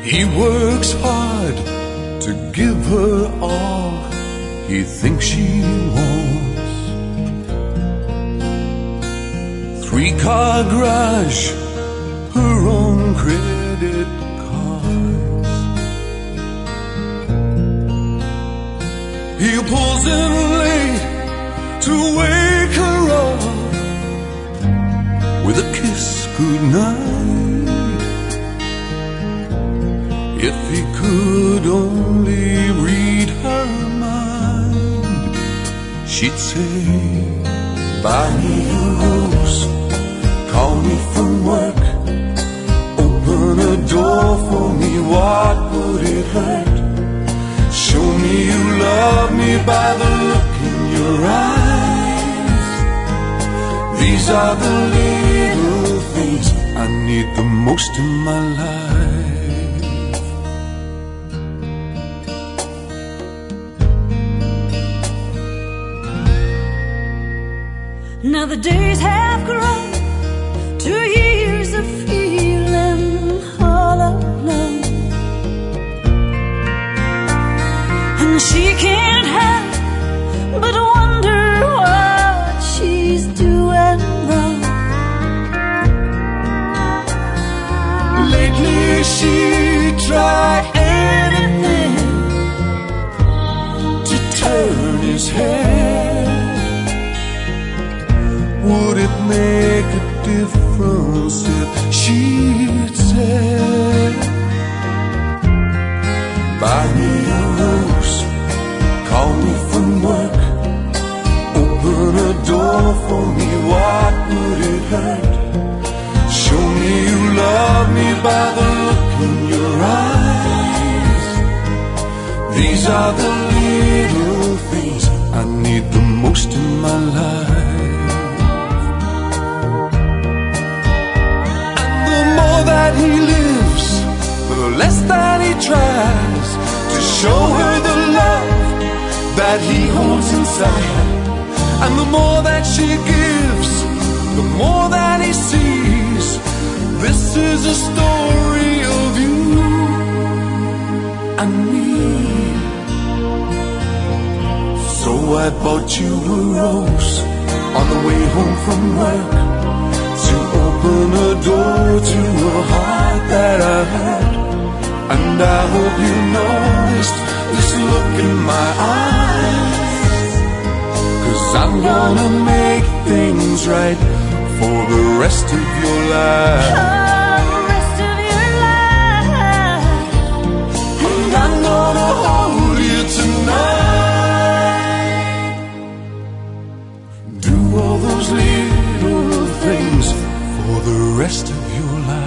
He works hard to give her all he thinks she wants. 3-car garage, her own credit cards. He pulls in late to wake her up with a kiss goodnight. If he could only read her mind, she'd say, buy me a rose, call me from work, open a door for me, what would it hurt? Show me you love me by the look in your eyes. These are the little things I need the most in my life. Now the days have grown to years of feeling all alone, and she can't help but wonder what she's doing wrong. Lately she tried anything to turn his head. Would it make a difference if she'd said, buy me a rose, call me from work, open a door for me, what would it hurt? Show me you love me by the look in your eyes. These are the little things I need the most in my life. That he lives, the less that he tries to show her the love that he holds inside. And the more that she gives, the more that he sees. This is a story of you and me. So I bought you a rose on the way home from work, to open a door to a heart that I had. And I hope you noticed this look in my eyes, 'cause I'm gonna make things right for the rest of your life. The rest of your life. And I'm gonna hold you tonight. Do all those little things for the rest of your life.